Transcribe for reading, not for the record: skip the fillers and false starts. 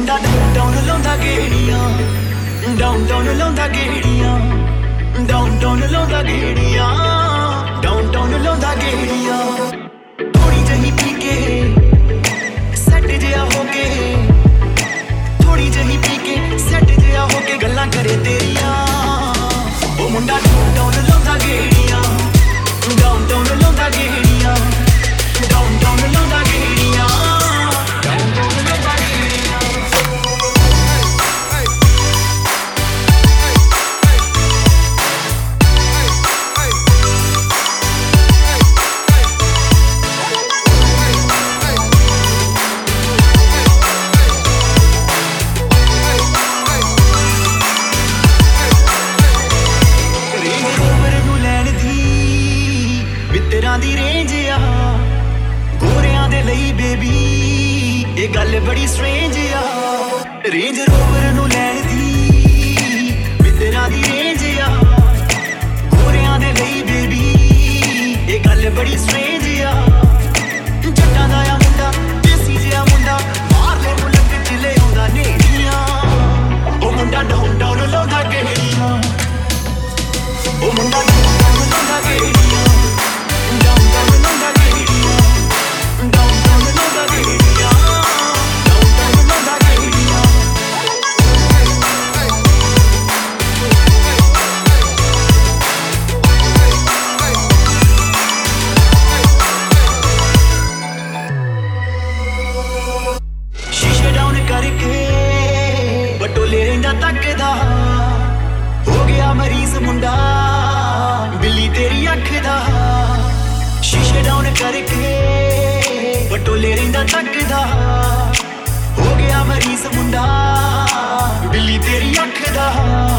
ਮੁੰਡਾ ਡਾਊਨ ਲਾਉਂਦਾ ਗੇੜੀਆਂ, ਡਾਊਨ ਲਾਉਂਦਾ ਗੇੜੀਆਂ, ਡਾਊਨ ਲਾਉਂਦਾ ਗੇੜੀਆਂ, ਡਾਊਨ ਲਾਉਂਦਾ ਗੇੜੀਆਂ। ਥੋੜੀ ਜਿਹੀ ਪੀ ਕੇ ਸੈੱਟ ਜਿਹਾ ਹੋ ਕੇ, ਥੋੜੀ ਜਿਹੀ ਪੀ ਕੇ ਸੈੱਟ ਜਿਹਾ ਹੋ ਕੇ ਗੱਲਾਂ ਕਰੇ ਤੇਰੀਆਂ। ਉਹ ਮੁੰਡਾ ਡਾਊਨ ਲਾਉਂਦਾ ਗੇੜੀਆਂ, ਡਾਊਨ ਲਾਉਂਦਾ ਗੇੜੀਆਂ, ਡਾਊਨ ਲਾਉਂਦਾ ਗੇੜੀਆਂ, ਡਾਊਨ ਲਾਉਂਦਾ ਗੇੜੀਆਂ। ਮਿੱਤਰਾਂ ਦੀ ਰੇਂਜ ਆ ਗੋਰਿਆਂ ਦੇ ਲਈ ਬੇਬੀ, ਇਹ ਗੱਲ ਬੜੀ ਸਟ੍ਰੇਂਜ ਆ। ਰੇਂਜ ਰੋਵਰ ਨੂੰ ਲੈਣ ਦੀ ਮਿੱਤਰਾਂ ਦੀ ਰੇਂਜ ਆ ਗੋਰਿਆਂ ਦੇ ਲਈ ਬੇਬੀ, ਇਹ ਗੱਲ ਬੜੀ ਸਟ੍ਰੇਂਜ ਆ। ਜੱਟਾਂ ਦਾ ਆ ਮੁੰਡਾ ਦੇਸੀ ਜਿਹਾ ਮੁੰਡਾ, ਬਾਹਰਲੇ ਮੁਲਕ ਚ ਲੈ ਆਉਂਦਾ ਨੇੜੀਆਂ। ਉਹ ਮੁੰਡਾ ਡਾਊਨ ਲਾਉਂਦਾ ਗੇੜੀਆਂ, ਉਹ ਮੁੰਡਾ ਡਾਊਨ ਲਾਉਂਦਾ ਗੇੜੀਆਂ, ਡਾਊਨ ਲਾਉਂਦਾ ਗੇੜੀਆਂ, ਡਾਊਨ ਲਾਉਂਦਾ ਗੇੜੀਆਂ, ਡਾਊਨ ਲਾਉਂਦਾ ਗੇੜੀਆਂ। ਸ਼ੀਸ਼ੇ ਡਾਊਨ ਕਰਕੇ ਬਟੋਲੇ ਰਹਿੰਦਾ ਤੱਕਦਾ, ਹੋ ਗਿਆ ਮਰੀਜ਼ ਮੁੰਡਾ ਬਿੱਲੀ ਤੇਰੀ ਅੱਖ ਦਾ। ਸ਼ੀਸ਼ੇ ਡਾਊਨ ਕਰਕੇ ਬਟੋਲੇ ਰਹਿੰਦਾ ਤੱਕਦਾ, ਹੋ ਗਿਆ ਮਰੀਜ਼ ਮੁੰਡਾ ਬਿੱਲੀ ਤੇਰੀ ਅੱਖ ਦਾ।